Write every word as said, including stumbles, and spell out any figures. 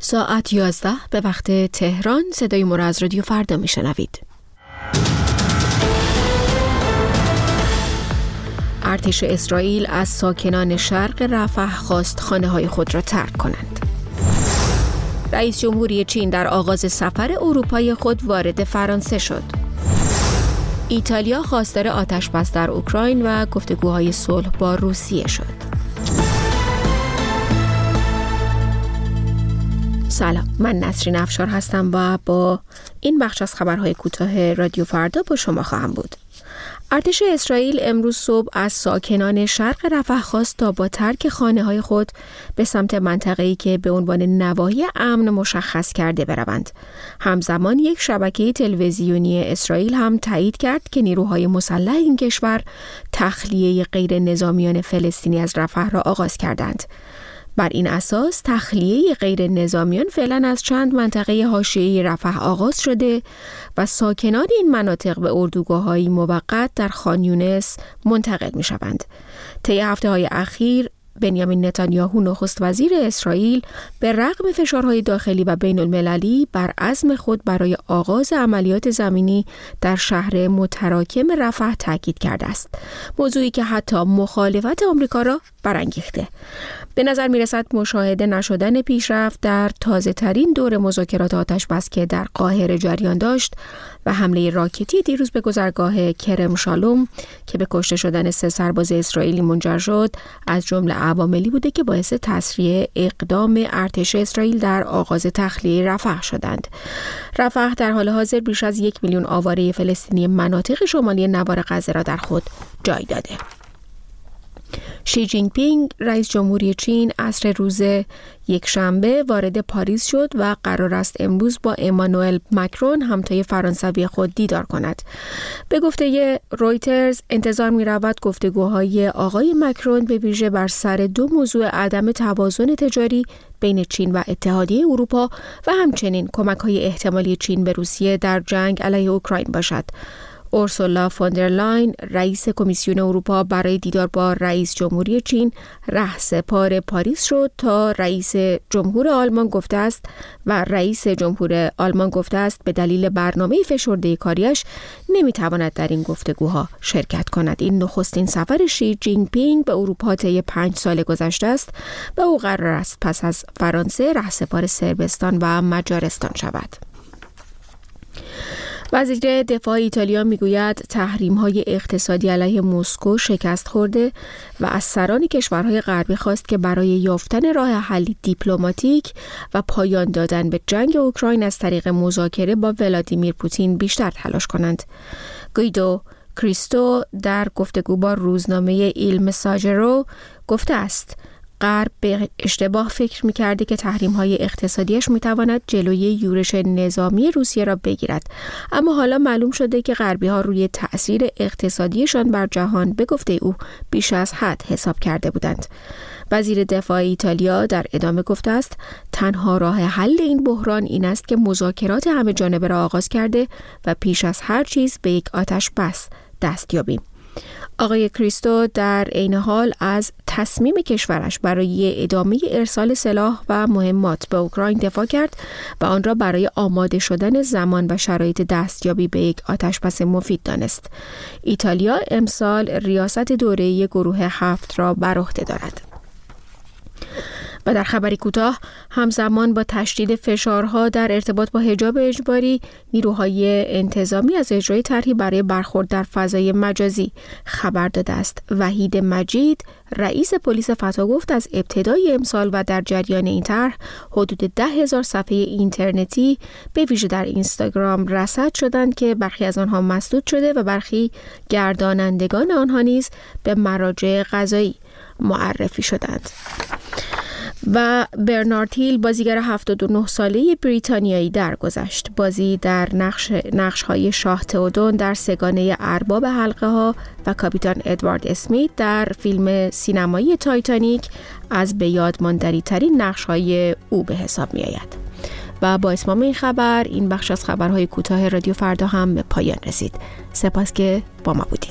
ساعت یازده به وقت تهران. صدای ما را از رادیو فردا میشنوید. ارتش اسرائیل از ساکنان شرق رفح خواست خانه‌های خود را ترک کنند. رئیس جمهوری چین در آغاز سفر اروپایی خود وارد فرانسه شد. ایتالیا خواستار آتش‌بس در اوکراین و گفتگوهای صلح با روسیه شد. سلام، من نسرین افشار هستم و با این بخش از خبرهای کوتاه رادیو فردا با شما خواهم بود. ارتش اسرائیل امروز صبح از ساکنان شرق رفح خواست تا با ترک خانه‌های خود به سمت منطقه‌ای که به عنوان نواحی امن مشخص کرده بروند. همزمان یک شبکه تلویزیونی اسرائیل هم تایید کرد که نیروهای مسلح این کشور تخلیه غیر نظامیان فلسطینی از رفح را آغاز کردند. بر این اساس تخلیه غیر نظامیان فعلا از چند منطقه حاشیه‌ای رفح آغاز شده و ساکنان این مناطق به اردوگاه‌های موقت در خان یونس منتقل می‌شوند. طی هفته‌های اخیر بنیامین نتانیاهو نخست وزیر اسرائیل به رغم فشارهای داخلی و بین المللی بر عزم خود برای آغاز عملیات زمینی در شهر متراکم رفح تاکید کرده است. موضوعی که حتی مخالفت آمریکا را برانگیخته. به نظر میرسد مشاهده نشدن پیشرفت در تازه ترین دور مذاکرات آتش‌بس که در قاهره جریان داشت و حمله راکتی دیروز به گذرگاه کرم شالوم که به کشته شدن سه سرباز اسرائیلی منجر شد از جمله عواملی بوده که باعث تسریع اقدام ارتش اسرائیل در آغاز تخلیه رفح شدند. رفح در حال حاضر بیش از یک میلیون آواره فلسطینی مناطق شمالی نوار غزه را در خود جای داده. شی جین پینگ رئیس جمهوری چین عصر روز یک شنبه وارد پاریس شد و قرار است امروز با امانوئل مکرون همتای فرانسوی خود دیدار کند. به گفته رویترز انتظار می رود گفتگوهای آقای مکرون به ویژه بر سر دو موضوع عدم توازن تجاری بین چین و اتحادیه اروپا و همچنین کمک‌های احتمالی چین به روسیه در جنگ علیه اوکراین باشد. اورسولا فوندرلاین رئیس کمیسیون اروپا برای دیدار با رئیس جمهوری چین رهسپار پاریس شد تا رئیس جمهور آلمان گفته است و رئیس جمهور آلمان گفته است به دلیل برنامه فشرده کاریش نمیتواند در این گفتگوها شرکت کند. این نخستین سفر شی جین پینگ به اروپا طی پنج سال گذشته است و او قرار است پس از فرانسه رهسپار صربستان و مجارستان شود. وزیر دفاع ایتالیا میگوید تحریم‌های اقتصادی علیه مسکو شکست خورده و از سران کشورهای غربی خواست که برای یافتن راه حلی دیپلماتیک و پایان دادن به جنگ اوکراین از طریق مذاکره با ولادیمیر پوتین بیشتر تلاش کنند. گویدو کریستو در گفتگو با روزنامه ایل مساجرو گفته است غرب به اشتباه فکر می‌کرده که تحریم‌های اقتصادیش می‌تواند جلوی یورش نظامی روسیه را بگیرد، اما حالا معلوم شده که غربی‌ها روی تأثیر اقتصادیشان بر جهان به گفته او بیش از حد حساب کرده بودند. وزیر دفاع ایتالیا در ادامه گفته است تنها راه حل این بحران این است که مذاکرات همه جانبه را آغاز کرده و پیش از هر چیز به یک آتش بس دست یابیم. آقای کریستو در عین حال از تصمیم کشورش برای ادامه ارسال سلاح و مهمات به اوکراین دفاع کرد و آن را برای آماده شدن زمان و شرایط دستیابی به یک آتش‌بس مفید دانست. ایتالیا امسال ریاست دوره‌ای گروه هفت را بر عهده دارد. و در خبری کوتاه همزمان با تشدید فشارها در ارتباط با حجاب اجباری، نیروهای انتظامی از اجرای طرحی برای برخورد در فضای مجازی خبر داده است. وحید مجید رئیس پلیس فتا گفت از ابتدای امسال و در جریان این طرح حدود ده هزار صفحه اینترنتی به ویژه در اینستاگرام رصد شدند که برخی از آنها مسدود شده و برخی گردانندگان آنها نیز به مراجع قضایی معرفی شدند. و برنارد هیل بازیگر هفتاد و نه ساله بریتانیایی درگذشت. بازی در نقش نقش‌های شاه تئودون در سگانه ارباب حلقه ها و کاپیتان ادوارد اسمیت در فیلم سینمایی تایتانیک از به یاد ماندنی ترین نقش‌های او به حساب می‌آید. و با اتمام این خبر این بخش از خبرهای کوتاه رادیو فردا هم به پایان رسید. سپاس که با ما بودید.